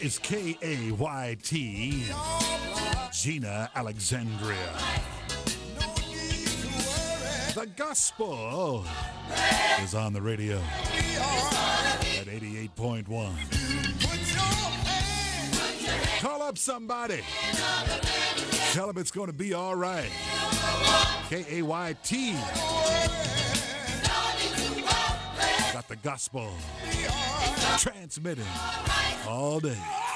is KAYT, Gina Alexandria. The gospel is on the radio at 88.1. Call up somebody. Tell them it's going to be all right. KAYT. Got the gospel transmitting all day.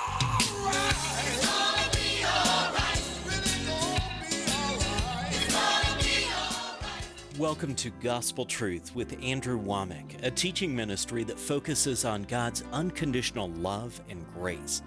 Welcome to Gospel Truth with Andrew Womack, a teaching ministry that focuses on God's unconditional love and grace.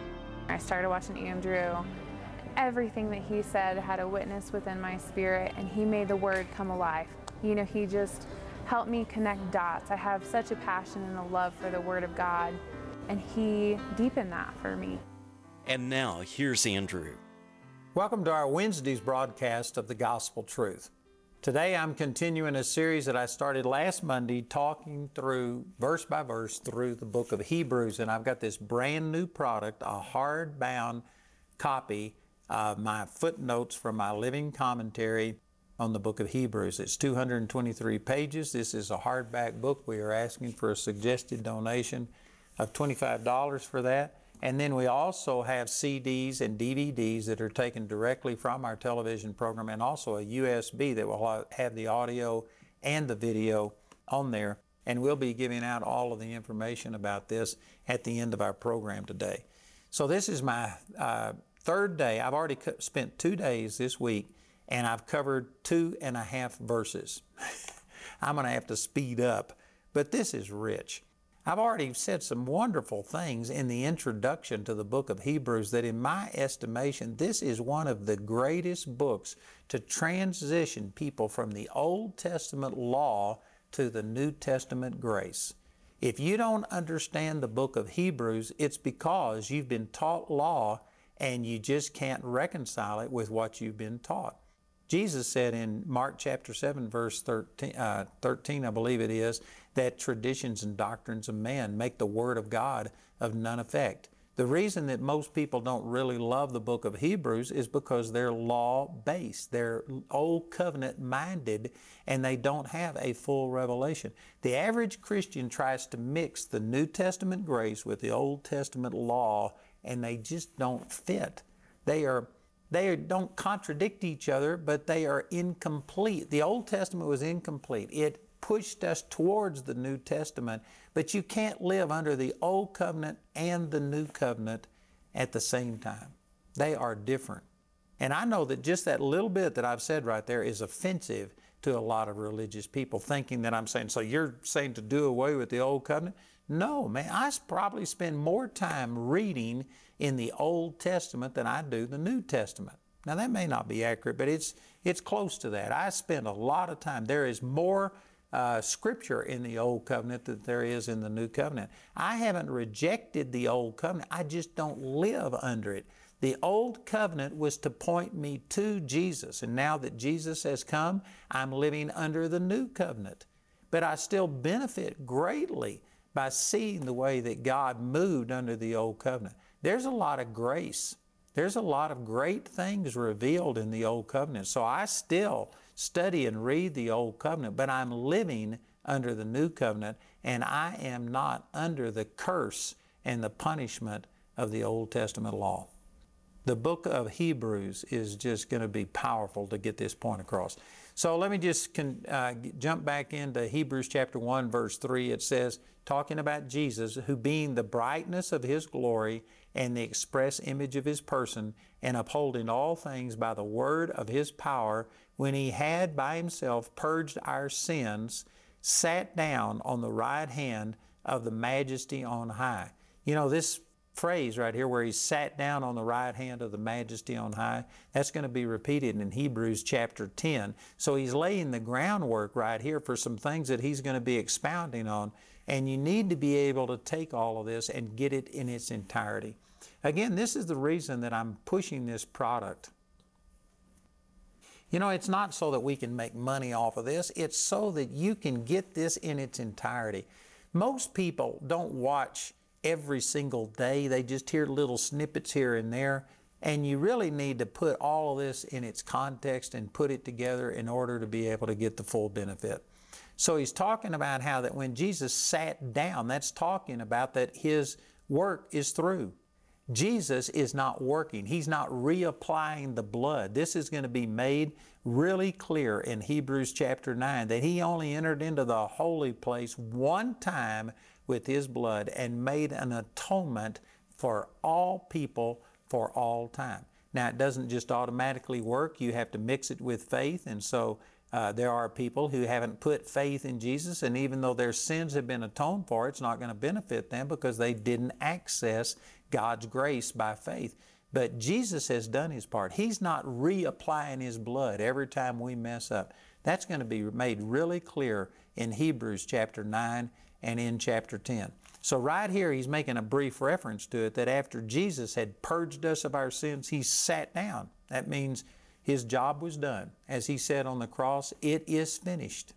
I started watching Andrew. Everything that he said had a witness within my spirit, and he made the word come alive. You know, he just helped me connect dots. I have such a passion and a love for the Word of God, and he deepened that for me. And now, here's Andrew. Welcome to our Wednesday's broadcast of the Gospel Truth. Today I'm continuing a series that I started last Monday, talking through verse by verse through the book of Hebrews, and I've got this brand new product, a hardbound copy of my footnotes from my living commentary on the book of Hebrews. It's 223 pages. This is a hardback book. We are asking for a suggested donation of $25 for that. And then we also have CDs and DVDs that are taken directly from our television program, and also a USB that will have the audio and the video on there. And we'll be giving out all of the information about this at the end of our program today. So this is my third day. I've already spent 2 days this week, and I've covered 2.5 verses. I'm going to have to speed up, but this is rich. I've already said some wonderful things in the introduction to the book of Hebrews that in my estimation, this is one of the greatest books to transition people from the Old Testament law to the New Testament grace. If you don't understand the book of Hebrews, it's because you've been taught law and you just can't reconcile it with what you've been taught. Jesus said in Mark chapter 7, verse 13, I believe it is, that traditions and doctrines of man make the Word of God of none effect. The reason that most people don't really love the book of Hebrews is because they're law-based. They're Old Covenant-minded, and they don't have a full revelation. The average Christian tries to mix the New Testament grace with the Old Testament law, and they just don't fit. They don't contradict each other, but they are incomplete. The Old Testament was incomplete. It pushed us towards the New Testament, but you can't live under the Old Covenant and the New Covenant at the same time. They are different. And I know that just that little bit that I've said right there is offensive to a lot of religious people, thinking that I'm saying, so you're saying to do away with the Old Covenant? No, man, I probably spend more time reading in the Old Testament than I do the New Testament. Now, that may not be accurate, but it's close to that. I spend a lot of time. There is more Scripture in the Old Covenant than there is in the New Covenant. I haven't rejected the Old Covenant. I just don't live under it. The Old Covenant was to point me to Jesus, and now that Jesus has come, I'm living under the New Covenant. But I still benefit greatly by seeing the way that God moved under the Old Covenant. There's a lot of grace. There's a lot of great things revealed in the Old Covenant. So I still study and read the Old Covenant, but I'm living under the New Covenant, and I am not under the curse and the punishment of the Old Testament law. The book of Hebrews is just going to be powerful to get this point across. So let me just jump back into Hebrews chapter 1, verse 3. It says, talking about Jesus, who being the brightness of His glory and the express image of His person, and upholding all things by the word of His power, when He had by Himself purged our sins, sat down on the right hand of the Majesty on high. You know, this phrase right here where He sat down on the right hand of the Majesty on high, that's going to be repeated in Hebrews chapter 10. So He's laying the groundwork right here for some things that He's going to be expounding on, and you need to be able to take all of this and get it in its entirety. Again, this is the reason that I'm pushing this product. You know, it's not so that we can make money off of this. It's so that you can get this in its entirety. Most people don't watch every single day. They just hear little snippets here and there. And you really need to put all of this in its context and put it together in order to be able to get the full benefit. So he's talking about how that when Jesus sat down, that's talking about that His work is through. Jesus is not working. He's not reapplying the blood. This is going to be made really clear in Hebrews chapter 9 that He only entered into the holy place one time with His blood and made an atonement for all people for all time. Now, it doesn't just automatically work. You have to mix it with faith. And so there are people who haven't put faith in Jesus, and even though their sins have been atoned for, it's not going to benefit them because they didn't access God's grace by faith. But Jesus has done His part. He's not reapplying His blood every time we mess up. That's going to be made really clear in Hebrews chapter 9 and in chapter 10. So right here, he's making a brief reference to it, that after Jesus had purged us of our sins, He sat down. That means His job was done. As He said on the cross, it is finished.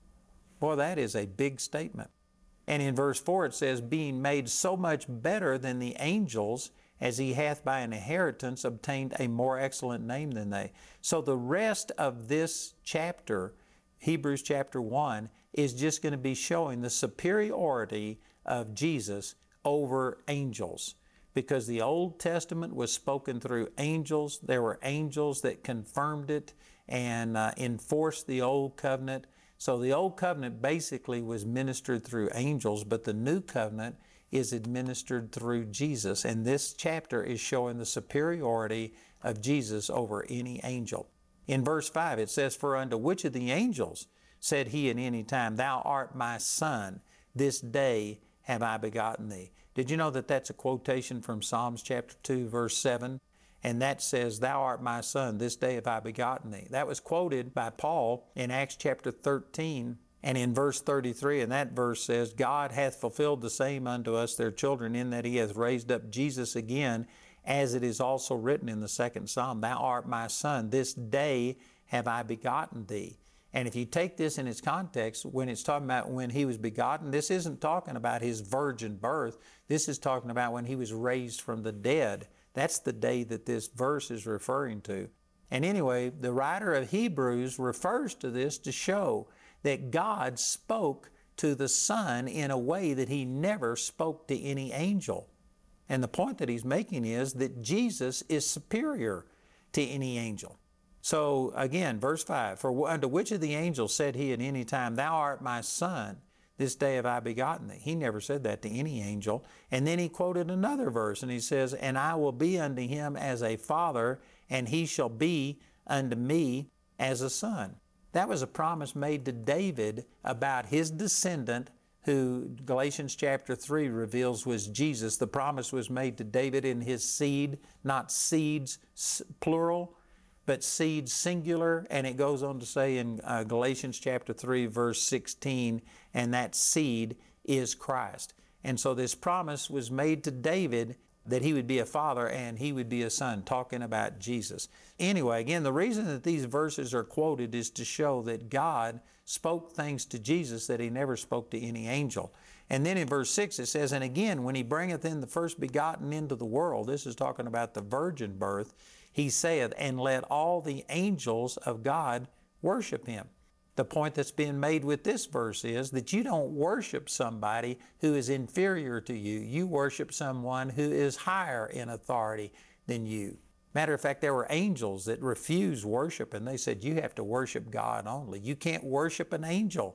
Boy, that is a big statement. And in verse 4 it says, being made so much better than the angels, as He hath by an inheritance obtained a more excellent name than they. So the rest of this chapter, Hebrews chapter 1, is just going to be showing the superiority of Jesus over angels. Because the Old Testament was spoken through angels. There were angels that confirmed it and enforced the Old Covenant. So the Old Covenant basically was ministered through angels, but the New Covenant is administered through Jesus. And this chapter is showing the superiority of Jesus over any angel. In verse 5 it says, for unto which of the angels said He at any time, Thou art my Son, this day have I begotten thee? Did you know that that's a quotation from Psalms chapter 2, verse 7? And that says, Thou art my Son, this day have I begotten thee. That was quoted by Paul in Acts chapter 13 and in verse 33. And that verse says, God hath fulfilled the same unto us, their children, in that He hath raised up Jesus again, as it is also written in the second Psalm, Thou art my Son, this day have I begotten thee. And if you take this in its context, when it's talking about when He was begotten, this isn't talking about His virgin birth. This is talking about when He was raised from the dead. That's the day that this verse is referring to. And anyway, the writer of Hebrews refers to this to show that God spoke to the Son in a way that He never spoke to any angel. And the point that he's making is that Jesus is superior to any angel. So again, verse 5, for unto which of the angels said He at any time, Thou art my Son, this day have I begotten thee? He never said that to any angel. And then he quoted another verse, and he says, And I will be unto him as a father, and he shall be unto me as a son. That was a promise made to David about his descendant, who Galatians chapter 3 reveals was Jesus. The promise was made to David in his seed, not seeds plural, but seed singular. And it goes on to say in Galatians chapter 3 verse 16, and that seed is Christ. And so this promise was made to David that he would be a father and he would be a son, talking about Jesus. Anyway, again, the reason that these verses are quoted is to show that God spoke things to Jesus that He never spoke to any angel. And then in verse 6 it says, And again, when He bringeth in the first begotten into the world, this is talking about the virgin birth, He saith, And let all the angels of God worship Him. The point that's being made with this verse is that you don't worship somebody who is inferior to you. You worship someone who is higher in authority than you. Matter of fact, there were angels that refused worship, and they said, you have to worship God only. You can't worship an angel.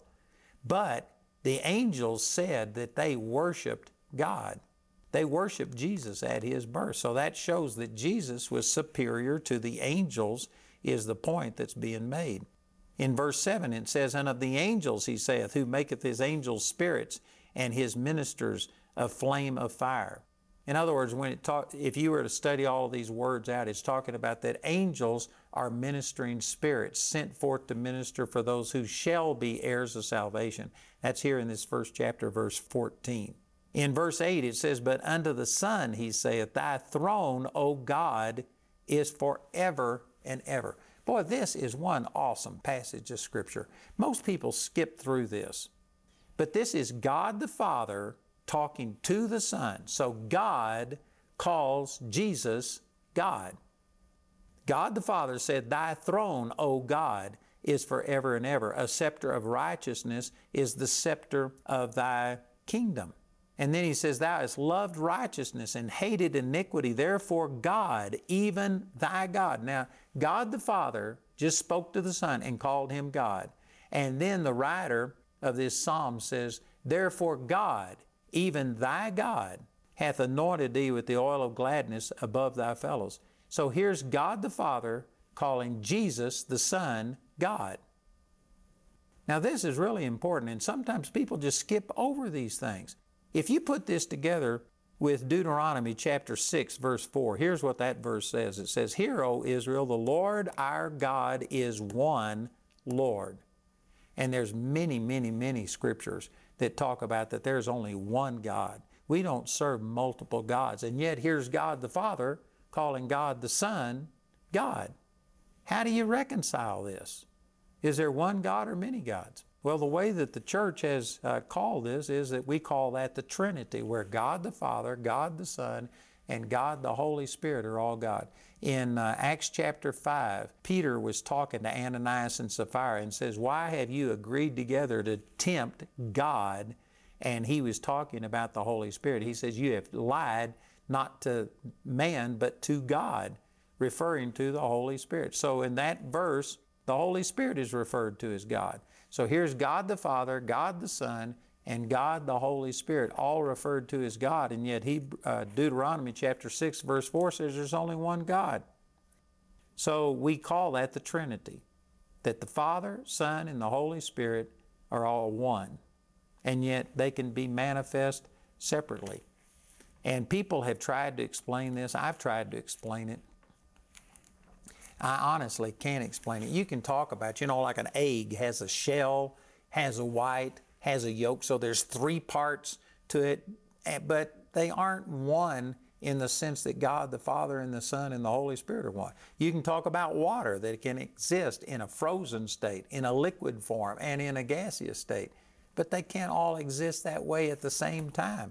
But the angels said that they worshiped God. They worshiped Jesus at His birth. So that shows that Jesus was superior to the angels, is the point that's being made. In verse 7 it says, And of the angels He saith, Who maketh His angels spirits, and His ministers a flame of fire. In other words, if you were to study all of these words out, it's talking about that angels are ministering spirits sent forth to minister for those who shall be heirs of salvation. That's here in this first chapter, verse 14. In verse 8 it says, But unto the Son He saith, Thy throne, O God, is forever and ever. Boy, this is one awesome passage of Scripture. Most people skip through this. But this is God the Father talking to the Son. So God calls Jesus God. God the Father said, Thy throne, O God, is forever and ever. A scepter of righteousness is the scepter of Thy kingdom. And then He says, Thou hast loved righteousness and hated iniquity. Therefore God, even Thy God. Now, God the Father just spoke to the Son and called Him God. And then the writer of this psalm says, Therefore God, even Thy God, hath anointed Thee with the oil of gladness above Thy fellows. So here's God the Father calling Jesus the Son God. Now this is really important, and sometimes people just skip over these things. If you put this together with Deuteronomy chapter 6, verse 4, here's what that verse says. It says, Hear, O Israel, the Lord our God is one Lord. And there's many, many, many scriptures that talk about that there's only one God. We don't serve multiple gods. And yet here's God the Father calling God the Son God. How do you reconcile this? Is there one God or many gods? Well, the way that the church has called this is that we call that the Trinity, where God the Father, God the Son, and God the Holy Spirit are all God. In Acts chapter 5, Peter was talking to Ananias and Sapphira and says, Why have you agreed together to tempt God? And he was talking about the Holy Spirit. He says, You have lied not to man, but to God, referring to the Holy Spirit. So in that verse, the Holy Spirit is referred to as God. So here's God the Father, God the Son, and God the Holy Spirit, all referred to as God. And yet Deuteronomy chapter 6, verse 4 says there's only one God. So we call that the Trinity, that the Father, Son, and the Holy Spirit are all one. And yet they can be manifest separately. And people have tried to explain this. I've tried to explain it. I honestly can't explain it. You can talk about, like an egg has a shell, has a white, has a yolk. So there's three parts to it, but they aren't one in the sense that God the Father and the Son and the Holy Spirit are one. You can talk about water, that it can exist in a frozen state, in a liquid form, and in a gaseous state. But they can't all exist that way at the same time.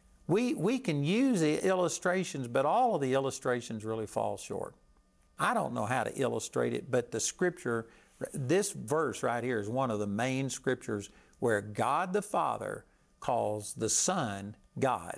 We can use the illustrations, but all of the illustrations really fall short. I don't know how to illustrate it, but the Scripture, this verse right here is one of the main Scriptures where God the Father calls the Son God.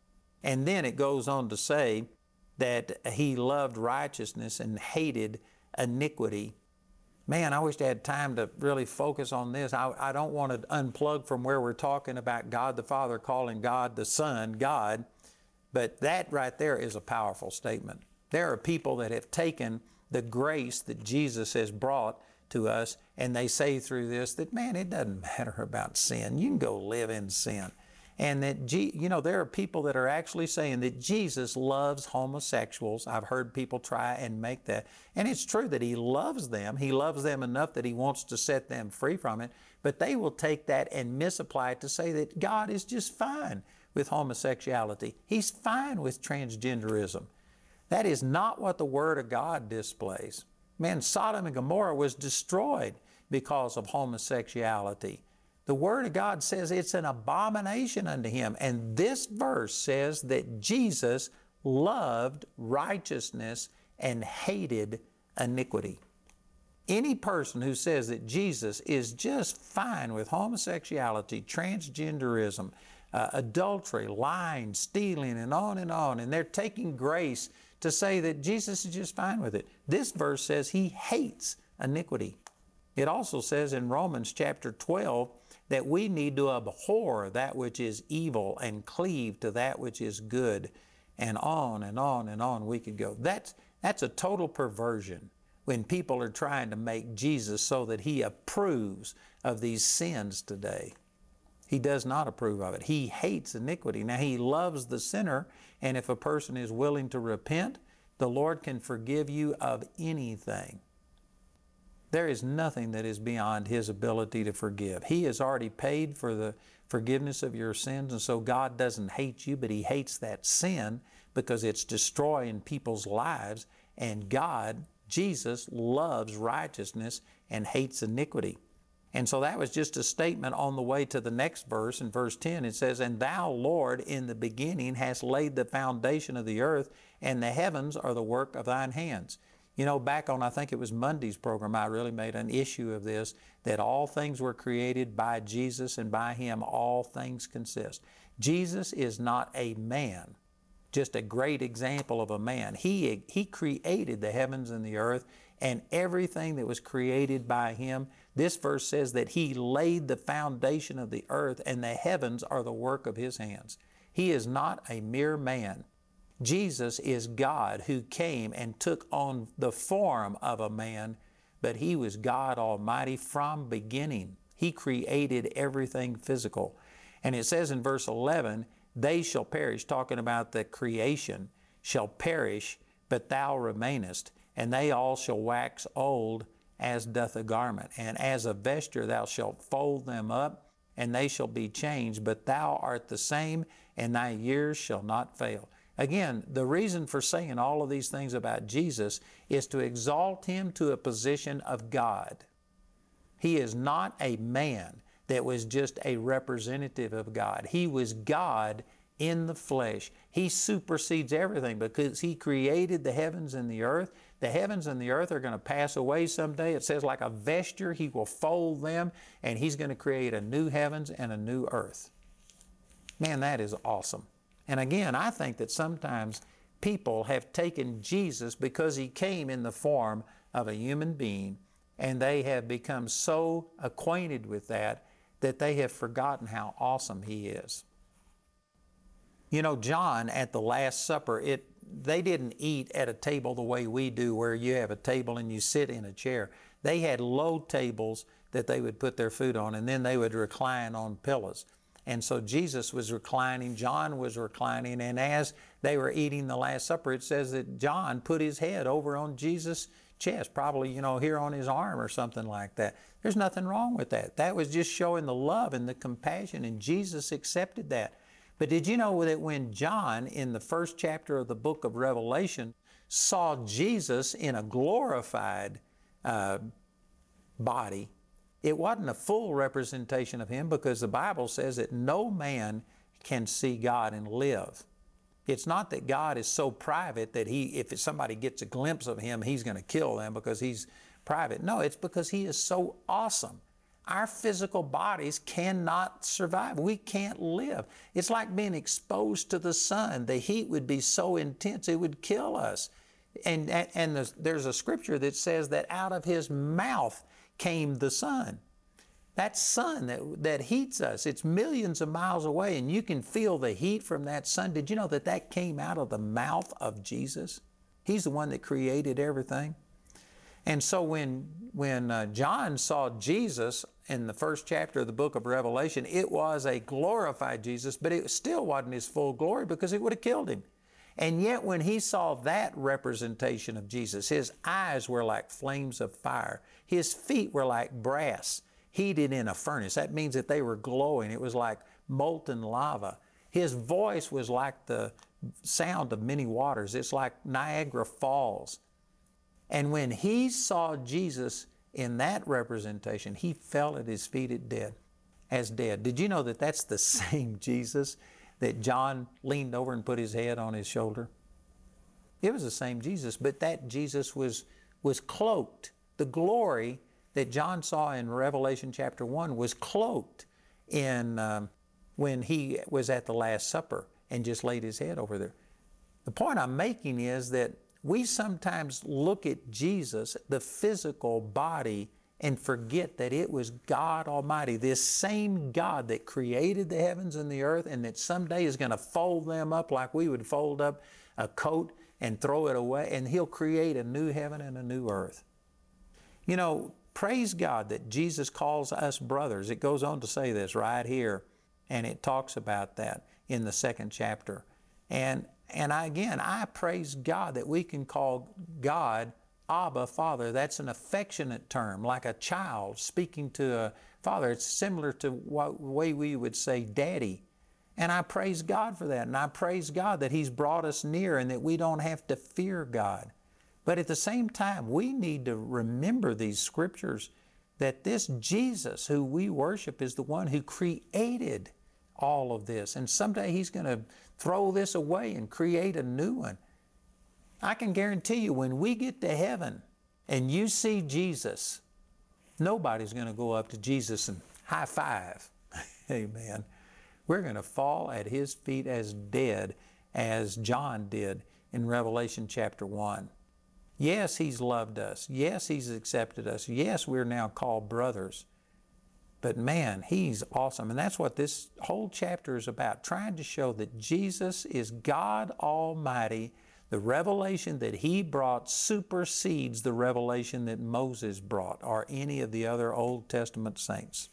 And then it goes on to say that He loved righteousness and hated iniquity. Man, I wish I had time to really focus on this. I don't want to unplug from where we're talking about God the Father calling God the Son God, but that right there is a powerful statement. There are people that have taken the grace that Jesus has brought to us, and they say through this that, man, it doesn't matter about sin. You can go live in sin. And that, there are people that are actually saying that Jesus loves homosexuals. I've heard people try and make that. And it's true that He loves them. He loves them enough that He wants to set them free from it. But they will take that and misapply it to say that God is just fine with homosexuality. He's fine with transgenderism. That is not what the Word of God displays. Man, Sodom and Gomorrah was destroyed because of homosexuality. The Word of God says it's an abomination unto Him. And this verse says that Jesus loved righteousness and hated iniquity. Any person who says that Jesus is just fine with homosexuality, transgenderism, adultery, lying, stealing, and and they're taking grace to say that Jesus is just fine with it. This verse says He hates iniquity. It also says in Romans chapter 12 that we need to abhor that which is evil and cleave to that which is good, and on and on and on we could go. That's a total perversion when people are trying to make Jesus so that He approves of these sins today. He does not approve of it. He hates iniquity. Now, He loves the sinner, and if a person is willing to repent, the Lord can forgive you of anything. There is nothing that is beyond His ability to forgive. He has already paid for the forgiveness of your sins, and so God doesn't hate you, but He hates that sin because it's destroying people's lives, and God, Jesus, loves righteousness and hates iniquity. And so that was just a statement on the way to the next verse. In verse 10 it says, "And thou, Lord, in the beginning hast laid the foundation of the earth, and the heavens are the work of thine hands." You know, back on, I think it was Monday's program, I really made an issue of this, that all things were created by Jesus, and by Him all things consist. Jesus is not a man, just a great example of a man. He created the heavens and the earth and everything that was created by Him. This verse says that He laid the foundation of the earth, and the heavens are the work of His hands. He is not a mere man. Jesus is God who came and took on the form of a man, but He was God Almighty from beginning. He created everything physical. And it says in verse 11, "They shall perish," talking about the creation, "shall perish, but thou remainest, and they all shall wax old as doth a garment. And as a vesture thou shalt fold them up, and they shall be changed, but thou art the same, and thy years shall not fail." Again, the reason for saying all of these things about Jesus is to exalt Him to a position of God. He is not a man that was just a representative of God. He was God in the flesh. He supersedes everything because He created the heavens and the earth. The heavens and the earth are going to pass away someday. It says like a vesture, He will fold them, and He's going to create a new heavens and a new earth. Man, that is awesome. And again, I think that sometimes people have taken Jesus because He came in the form of a human being, and they have become so acquainted with that they have forgotten how awesome He is. You know, John at the Last Supper, they didn't eat at a table the way we do, where you have a table and you sit in a chair. They had low tables that they would put their food on, and then they would recline on pillows. And so Jesus was reclining, John was reclining, and as they were eating the Last Supper, it says that John put his head over on Jesus' chest, probably, here on his arm or something like that. There's nothing wrong with that. That was just showing the love and the compassion, and Jesus accepted that. But did you know that when John, in the first chapter of the book of Revelation, saw Jesus in a glorified body, it wasn't a full representation of Him, because the Bible says that no man can see God and live. It's not that God is so private that if somebody gets a glimpse of Him, He's going to kill them because He's private. No, it's because He is so awesome. Our physical bodies cannot survive. We can't live. It's like being exposed to the sun. The heat would be so intense it would kill us. And there's a scripture that says that out of His mouth came the sun. That sun that heats us, it's millions of miles away, and you can feel the heat from that sun. Did you know that came out of the mouth of Jesus? He's the one that created everything. And so when John saw Jesus in the first chapter of the book of Revelation, it was a glorified Jesus, but it still wasn't His full glory because it would have killed Him. And yet when he saw that representation of Jesus, His eyes were like flames of fire. His feet were like brass heated in a furnace. That means that they were glowing. It was like molten lava. His voice was like the sound of many waters. It's like Niagara Falls. And when he saw Jesus in that representation, he fell at His feet as dead. Did you know that that's the same Jesus that John leaned over and put his head on his shoulder? It was the same Jesus, but that Jesus was cloaked. The glory that John saw in Revelation chapter 1 was cloaked when He was at the Last Supper and just laid His head over there. The point I'm making is that we sometimes look at Jesus, the physical body, and forget that it was God Almighty, this same God that created the heavens and the earth, and that someday is going to fold them up like we would fold up a coat and throw it away, and He'll create a new heaven and a new earth. You know, praise God that Jesus calls us brothers. It goes on to say this right here, and it talks about that in the second chapter. And I praise God that we can call God Abba, Father. That's an affectionate term, like a child speaking to a father. It's similar to what way we would say daddy. And I praise God for that. And I praise God that He's brought us near and that we don't have to fear God. But at the same time, we need to remember these scriptures that this Jesus who we worship is the one who created all of this. And someday He's going to throw this away and create a new one. I can guarantee you when we get to heaven and you see Jesus, nobody's going to go up to Jesus and high five. Amen. We're going to fall at His feet as dead as John did in Revelation chapter 1. Yes, He's loved us. Yes, He's accepted us. Yes, we're now called brothers. But man, He's awesome. And that's what this whole chapter is about, trying to show that Jesus is God Almighty. The revelation that He brought supersedes the revelation that Moses brought or any of the other Old Testament saints.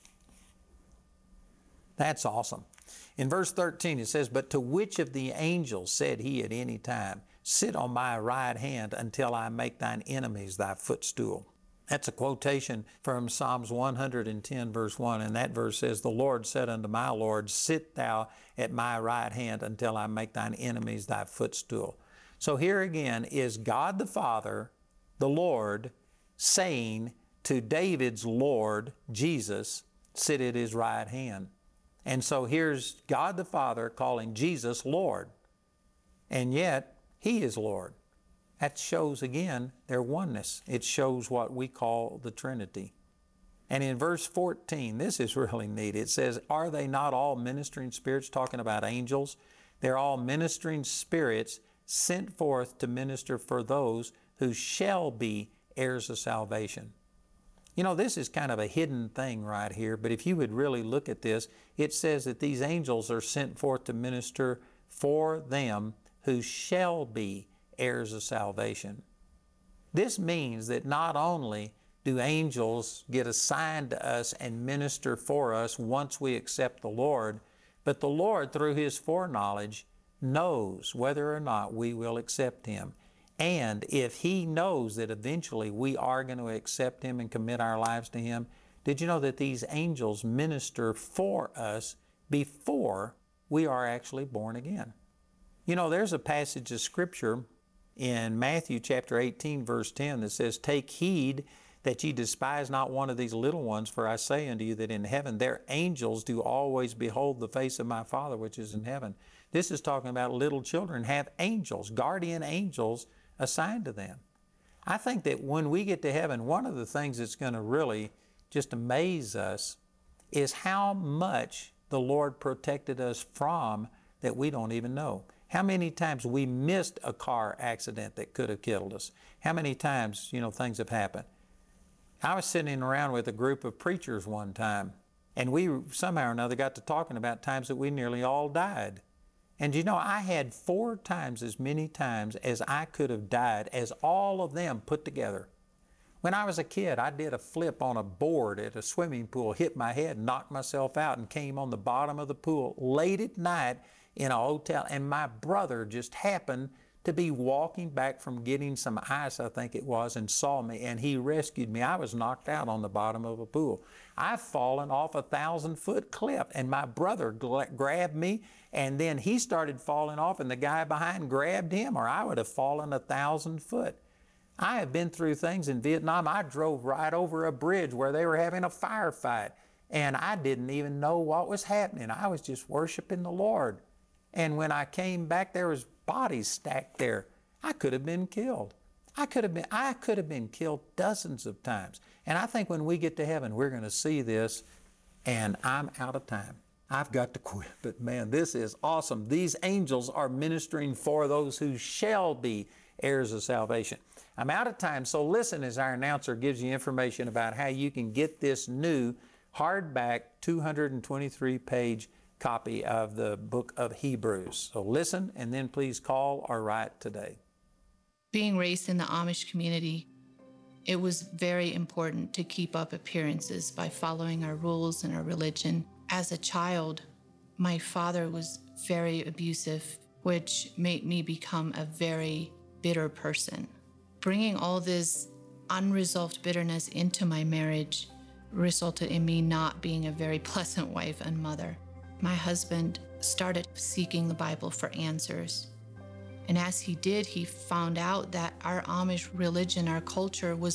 That's awesome. In verse 13 it says, "But to which of the angels said He at any time, 'Sit on my right hand until I make thine enemies thy footstool'?" That's a quotation from Psalms 110 verse 1, and that verse says, "The Lord said unto my Lord, Sit thou at my right hand until I make thine enemies thy footstool." So here again is God the Father, the Lord, saying to David's Lord, Jesus, sit at His right hand. And so here's God the Father calling Jesus Lord, and yet He is Lord. That shows again their oneness. It shows what we call the Trinity. And in verse 14, this is really neat. It says, "Are they not all ministering spirits?" Talking about angels. They're all ministering spirits sent forth to minister for those who shall be heirs of salvation. You know, this is kind of a hidden thing right here, but if you would really look at this, it says that these angels are sent forth to minister for them who shall be heirs of salvation. This means that not only do angels get assigned to us and minister for us once we accept the Lord, but the Lord, through His foreknowledge, knows whether or not we will accept Him. And if He knows that eventually we are going to accept Him and commit our lives to Him, did you know that these angels minister for us before we are actually born again? You know, there's a passage of Scripture in Matthew chapter 18 verse 10 that says, "Take heed that ye despise not one of these little ones, for I say unto you that in heaven their angels do always behold the face of my Father which is in heaven." This is talking about little children have angels, guardian angels assigned to them. I think that when we get to heaven, one of the things that's going to really just amaze us is how much the Lord protected us from that we don't even know. How many times we missed a car accident that could have killed us. How many times, you know, things have happened. I was sitting around with a group of preachers one time, and we somehow or another got to talking about times that we nearly all died. And you know, I had 4 times as many times as I could have died as all of them put together. When I was a kid, I did a flip on a board at a swimming pool, hit my head, knocked myself out, and came on the bottom of the pool late at night in a hotel. And my brother just happened to be walking back from getting some ice, I think it was, and saw me, and he rescued me. I was knocked out on the bottom of a pool. I've fallen off a 1,000-foot cliff, and my brother grabbed me, and then he started falling off, and the guy behind grabbed him, or I would have fallen 1,000 foot. I have been through things in Vietnam. I drove right over a bridge where they were having a firefight, and I didn't even know what was happening. I was just worshiping the Lord. And when I came back, there was bodies stacked there. I could have been killed. I could have been killed dozens of times. And I think when we get to heaven, we're going to see this, and I'm out of time. I've got to quit, but man, this is awesome. These angels are ministering for those who shall be heirs of salvation. I'm out of time, so listen as our announcer gives you information about how you can get this new hardback 223-page copy of the book of Hebrews. So listen, and then please call or write today. Being raised in the Amish community, it was very important to keep up appearances by following our rules and our religion. As a child, my father was very abusive, which made me become a very bitter person. Bringing all this unresolved bitterness into my marriage resulted in me not being a very pleasant wife and mother. My husband started seeking the Bible for answers. And as he did, he found out that our Amish religion, our culture, was